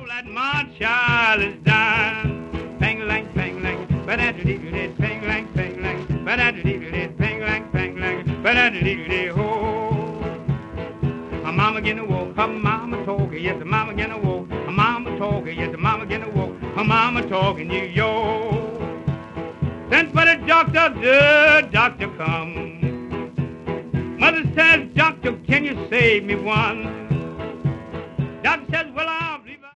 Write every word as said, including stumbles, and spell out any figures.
that my child is dying. Pang-a-lang, pang-a-lang, ba-da-da-dee-dee-dee, pang-a-lang, pang-a-lang, ba-da-da-dee-dee-dee, pang-a-lang, pang-a-lang, ba-da-da-dee-dee-dee, ho. My mama getting woke, her mama talking, yes, her mama getting woke, her mama talking, yes, her mama getting woke, her mama talking, New York. Sent for the doctor, the doctor come. Mother says, doctor, can you save me one? Doctor says,